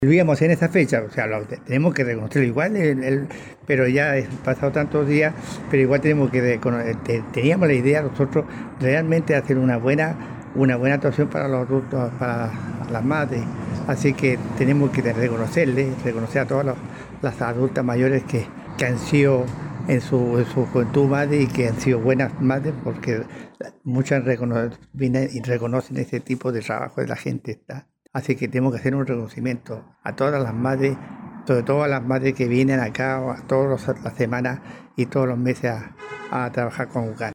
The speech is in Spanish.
Vivíamos en esa fecha, o sea, tenemos que reconocerlo igual, pero ya han pasado tantos días, pero igual tenemos que teníamos la idea nosotros realmente de hacer una buena actuación para los adultos, para las madres, así que tenemos que reconocer a todas las adultas mayores que han sido en su juventud madres y que han sido buenas madres, porque muchas vienen y reconocen ese tipo de trabajo de la gente. Así que tenemos que hacer un reconocimiento a todas las madres, sobre todo a las madres que vienen acá todas las semanas y todos los meses a trabajar con UCAN.